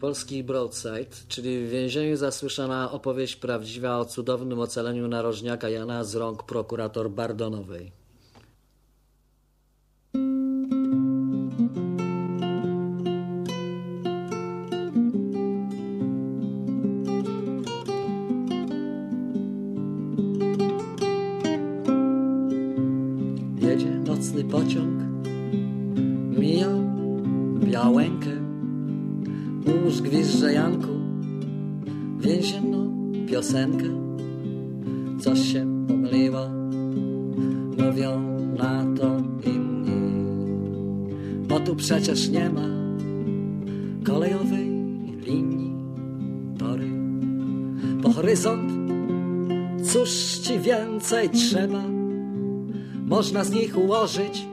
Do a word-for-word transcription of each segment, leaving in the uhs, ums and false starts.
Polski Broadside, czyli w więzieniu zasłyszana opowieść prawdziwa o cudownym ocaleniu narożniaka Jana z rąk prokurator Bardonowej. Jedzie nocny pociąg, mija Białękę. Mórz gwizdże Janku więzienną piosenkę. Coś się pomyliło, mówią na to inni, bo tu przecież nie ma kolejowej linii. Tory po horyzont, cóż ci więcej trzeba? Można z nich ułożyć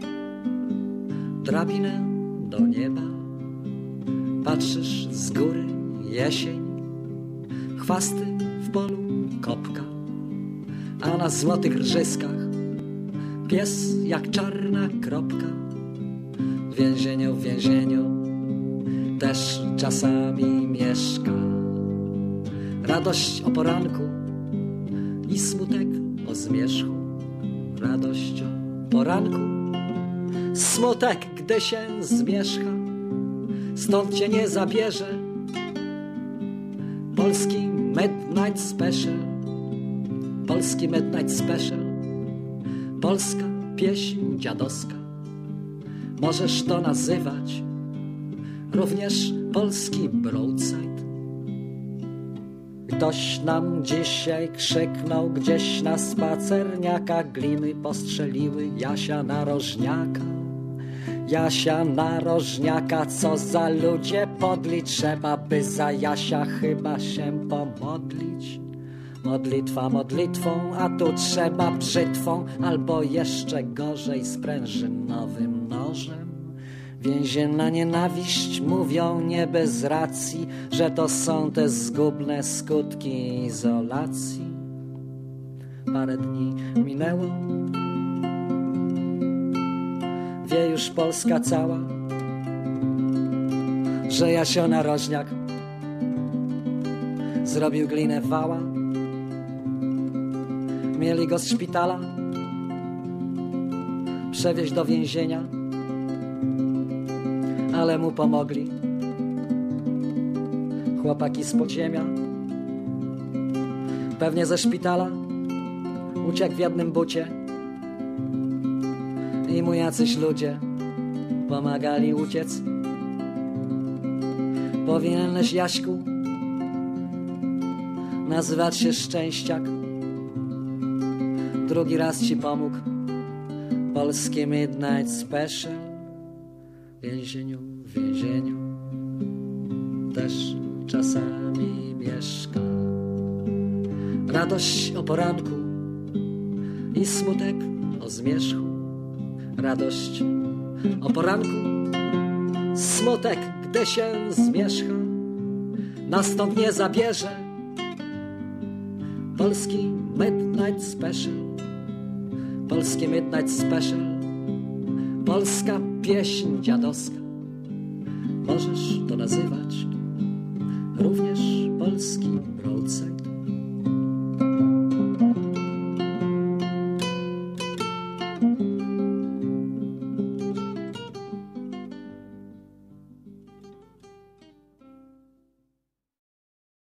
drabinę do nieba. Patrzysz z góry jesień, chwasty w polu kopka, a na złotych rżyskach pies jak czarna kropka. W więzieniu, w więzieniu też czasami mieszka radość o poranku i smutek o zmierzchu. Radość o poranku, smutek, gdy się zmierzcha. Stąd cię nie zabierze polski Midnight Special. Polski Midnight Special, polska pieśń dziadowska. Możesz to nazywać również polski Broadside. Ktoś nam dzisiaj krzyknął gdzieś na spacerniaka, gliny postrzeliły Jasia narożniaka. Jasia narożniaka, co za ludzie podli, trzeba by za Jasia chyba się pomodlić. Modlitwa modlitwą, a tu trzeba brzytwą, albo jeszcze gorzej sprężynowym nożem. Więzienna nienawiść, mówią nie bez racji, że to są te zgubne skutki izolacji. Parę dni minęło, wie już Polska cała, że Jasio narożniak zrobił glinę wała. Mieli go z szpitala przewieźć do więzienia, ale mu pomogli chłopaki z podziemia. Pewnie ze szpitala uciekł w jednym bucie i mu jacyś ludzie pomagali uciec. Powinieneś, Jaśku, nazywać się Szczęściak. Drugi raz ci pomógł polski Midnight Special. W więzieniu, w więzieniu też czasami mieszka radość o poranku i smutek o zmierzchu. Radość o poranku, smutek, gdy się zmierzcha. Nas stąd nie zabierze polski Midnight Special. Polski Midnight Special, polska pieśń dziadowska. Możesz to nazywać również